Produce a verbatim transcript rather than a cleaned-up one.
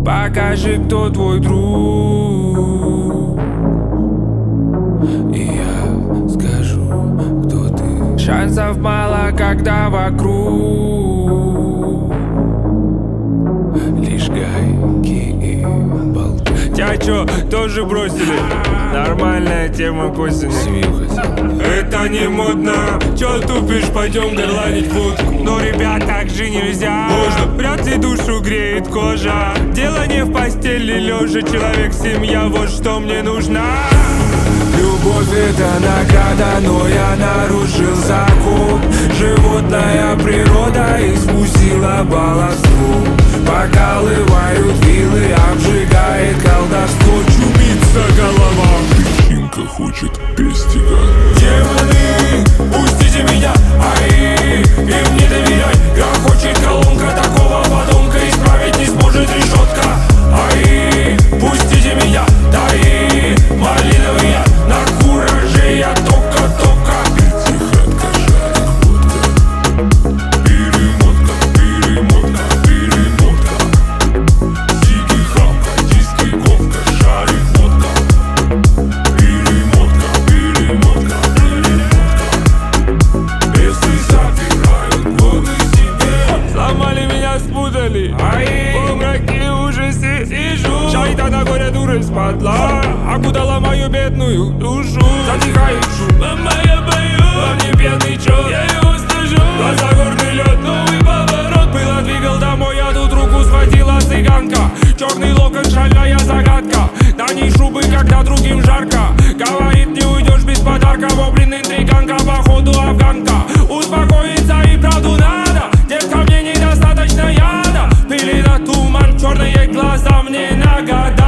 покажи, кто твой друг, и я скажу, кто ты. Шансов мало, когда вокруг лишь гайки и болты. Тебя чё, тоже бросили? Нормальная тема к осени. Семью хотел. Это не модно. Чё тупишь, пойдем горланить водку. Но, ребят, так же нельзя. Можно. Вряд ли душу греет кожа. Дело не в постели лежа. Человек, семья, вот что мне нужна. Любовь — это награда, но я нарушил закон. Животная природа испустила баловство. Покалывают вилы, обжигает колдовство. Чумится голова, причинка хочет пестика. Демоны, пустите меня, ай, им не доверяй. Грохочет колонка, такого подонка исправить не сможет решетка. Ай, пустите меня, дай, малиновый я, на кураже я тока-тока. Пятихатка, шарик, водка, перемотка, перемотка, перемотка. Сиги, хамка, диски, ковка, шарик, водка, перемотка, перемотка, перемотка. Бесы забирают годы себе. Сломали меня, спутали, ай, полумраке ужасе сижу. Шайтана горе дуры спадла, окутала мою бедную душу. Затихает шум, мама, я боюсь. Во мне пьяный чёрт, я его стыжу. Глаза горный лед, новый поворот. Было двигал домой, я тут руку схватила цыганка. Черный локон, шальная загадка. На ней шубы, когда другим жарко. Говорит, не уйдешь без подарка. Воблин, интриганка, походу афганка. Успокоиться и правду надо. Детка, мне недостаточно яда. Пили на туман, черные глаза мне нагадали.